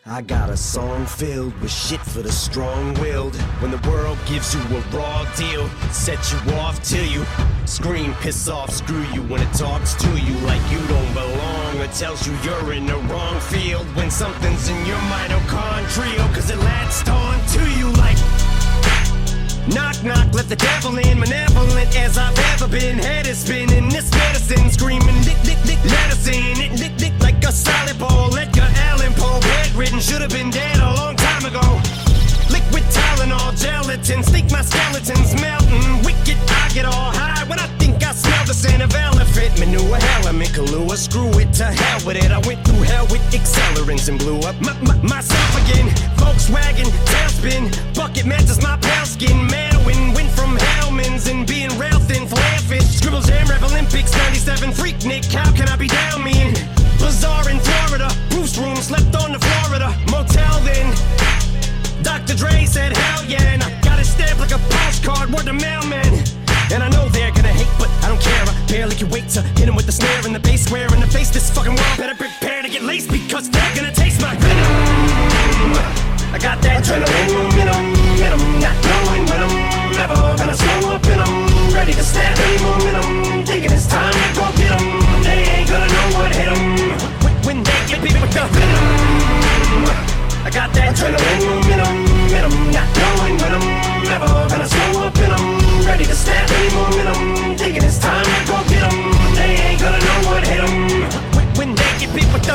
I got a song filled with shit for the strong-willed. When the world gives you a raw deal, set you off till you scream, piss off, screw you. When it talks to you like you don't belong, or tells you you're in the wrong field. When something's in your mitochondrial, cause it latched on to you like knock, knock, let the devil in. Malevolent as I've ever been. Head is spinning, this medicine screaming, dick, dick, dick, let us in. It dick, dick, like a solid ball. Edgar Allan Poe, bedridden, should have been dead a long time ago. Liquid Tylenol, gelatin, think my skeleton's melting. Wicked, I get all high when I think I smell the scent of elephant manure. Element, Kahlua, screw it, to hell with it. I went through hell with accelerants and blew up myself again. Volkswagen, tailspin, bucket matches my pale skin. Mailwind, went from Hellman's and being rail thin, flare fish. Scribble Jam, Rap Olympics, 97, Freak Nick, how can I be down mean? Bazaar in Florida, Bruce room, slept on the Florida motel then. Dr. Dre said hell yeah, and I got it stamped like a postcard, word to mailman. And I know they're gonna hate, but I don't care. I barely can wait to hit him with the snare and the bass square in the face. This fucking world better prepare to get laced, because they're gonna taste my venom. I got that adrenaline in 'em, not knowing when I'm never gonna slow up in 'em. Ready to snap any momentum, thinking it's time to go get 'em. They ain't gonna know what hit 'em when they get beat with the venom. I got that adrenaline in 'em, not knowing when I'm never gonna slow up in 'em. Ready to snap any momentum, thinking it's time to go get 'em. They ain't gonna know what hit 'em when they get beat with the.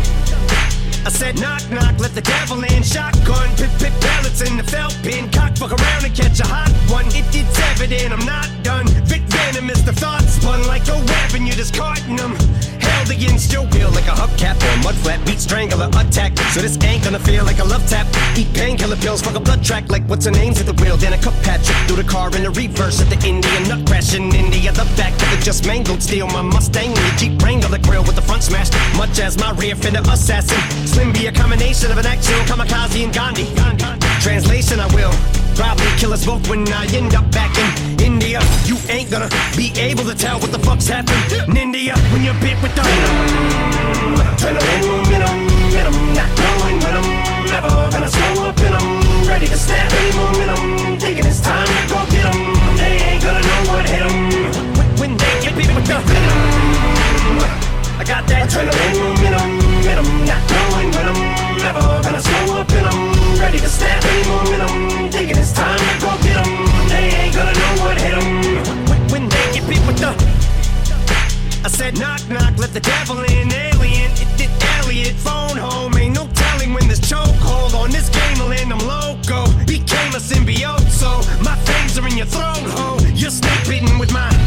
I said knock, knock, let the devil in. Shotgun, pip, pellets in the felt pin. Cock, fuck around and catch a hot one. It's evident I'm not done. Vic Venom is the thought spun like a weapon, you're discarding them. Held against your will like a hubcap or a mud flat. Beat strangler attack, so this ain't gonna feel like a love tap. Eat painkiller pills, fuck a blood track like what's her name's at the wheel. Then a cup patch through the car in the reverse at the Indian nut crash in India. The back of the just mangled steel. My Mustang and the Jeep Wrangler, the grill with the front smashed, much as my rear fender assassin. Slim be a combination of an actual kamikaze and Gandhi. Translation, I will probably kill us both when I end up back in India. You ain't gonna be able to tell what the fuck's happened in India when you're bit with the adrenaline in 'em, not knowing when I'm never gonna slow up in 'em. Ready to snap any momentum, thinking it's time to go get 'em. They ain't gonna know what hit 'em when they get bit with the venom. I got that adrenaline in 'em, not knowing when I'm never gonna slow up in 'em. Ready to snap any momentum, thinking it's time to go get 'em. They ain't gonna know what hit 'em when they get beat with the. I said knock, knock, let the devil in. Alien, it Elliot, phone home. Ain't no telling when this chokehold on this game will end. I'm loco, became a symbiote, so my fangs are in your throat, ho. You're snake bitten with my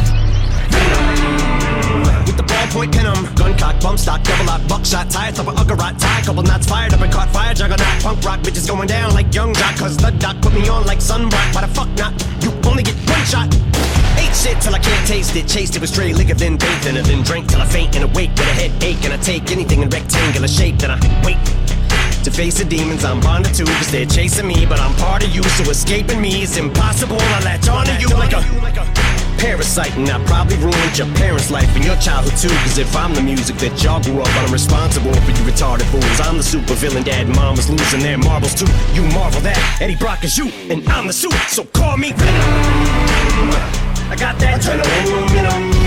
with the ballpoint pin 'em. Gun cock, bump stock, double lock, buckshot, tie top of Uggarot, tie, couple knots fired up and caught fire, juggernaut, punk rock, bitches going down like young jock, cause the doc put me on like sunblock. Why the fuck not? You only get one shot. Ate shit till I can't taste it, chased it with stray liquor, then bathed in it, then drank till I faint and awake with a headache, and I take anything in rectangular shape, then I wait to face the demons I'm bonded to, cause they're chasing me, but I'm part of you, so escaping me is impossible. I latch onto you like a parasite, and I probably ruined your parents' life and your childhood too, cause if I'm the music that y'all grew up on, I'm responsible for you retarded fools. I'm the super villain, dad and mom was losing their marbles too. You marvel that Eddie Brock is you, and I'm the suit, so call me Venom. I got that adrenaline in 'em,